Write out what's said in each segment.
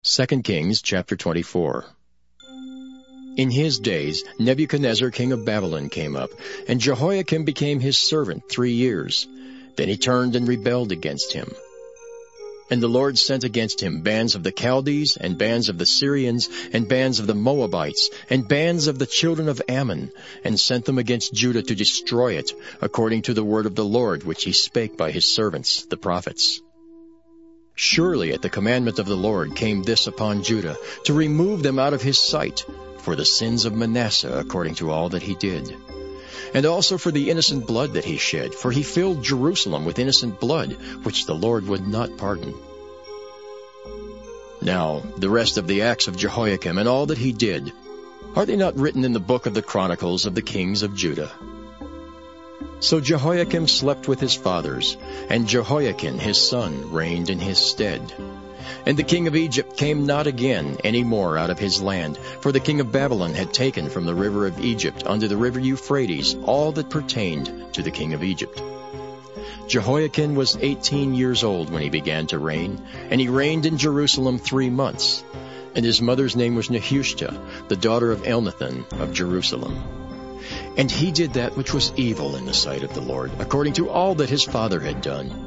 2 Kings chapter 24. In his days Nebuchadnezzar king of Babylon came up, and Jehoiakim became his servant 3 years. Then he turned and rebelled against him. And the Lord sent against him bands of the Chaldees, and bands of the Syrians, and bands of the Moabites, and bands of the children of Ammon, and sent them against Judah to destroy it, according to the word of the Lord which he spake by his servants, the prophets. Surely at the commandment of the Lord came this upon Judah, to remove them out of his sight, for the sins of Manasseh, according to all that he did. And also for the innocent blood that he shed, for he filled Jerusalem with innocent blood, which the Lord would not pardon. Now the rest of the acts of Jehoiakim and all that he did, are they not written in the book of the Chronicles of the kings of Judah? So Jehoiakim slept with his fathers, and Jehoiakim his son reigned in his stead. And the king of Egypt came not again any more out of his land, for the king of Babylon had taken from the river of Egypt unto the river Euphrates all that pertained to the king of Egypt. Jehoiakim was 18 years old when he began to reign, and he reigned in Jerusalem 3 months. And his mother's name was Nehushta, the daughter of Elnathan of Jerusalem. And he did that which was evil in the sight of the Lord, according to all that his father had done.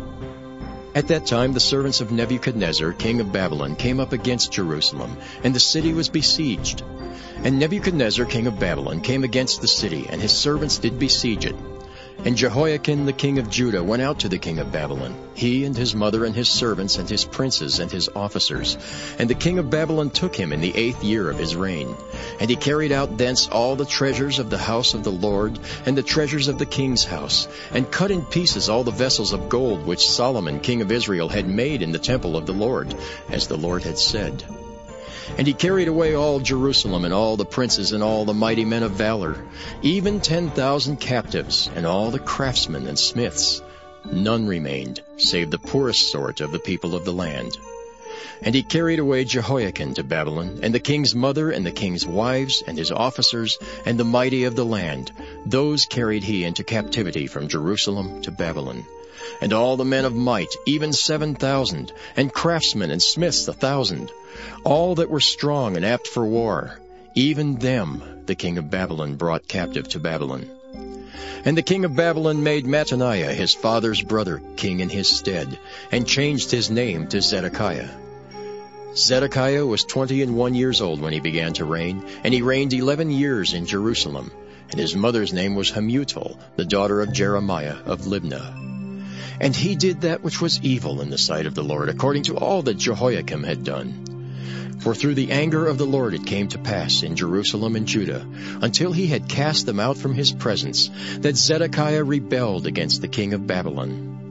At that time the servants of Nebuchadnezzar, king of Babylon, came up against Jerusalem, and the city was besieged. And Nebuchadnezzar, king of Babylon, came against the city, and his servants did besiege it. And Jehoiakim the king of Judah went out to the king of Babylon, he and his mother and his servants and his princes and his officers. And the king of Babylon took him in the 8th year of his reign. And he carried out thence all the treasures of the house of the Lord, and the treasures of the king's house, and cut in pieces all the vessels of gold which Solomon king of Israel had made in the temple of the Lord, as the Lord had said. And he carried away all Jerusalem, and all the princes, and all the mighty men of valor, even 10,000 captives, and all the craftsmen and smiths. None remained, save the poorest sort of the people of the land. And he carried away Jehoiakim to Babylon, and the king's mother, and the king's wives, and his officers, and the mighty of the land. Those carried he into captivity from Jerusalem to Babylon. And all the men of might, even 7,000, and craftsmen and smiths 1,000, all that were strong and apt for war, even them the king of Babylon brought captive to Babylon. And the king of Babylon made Mattaniah his father's brother king in his stead, and changed his name to Zedekiah. Zedekiah was 21 years old when he began to reign, and he reigned 11 years in Jerusalem. And his mother's name was Hamutal, the daughter of Jeremiah of Libnah. And he did that which was evil in the sight of the Lord, according to all that Jehoiakim had done. For through the anger of the Lord it came to pass in Jerusalem and Judah, until he had cast them out from his presence, that Zedekiah rebelled against the king of Babylon.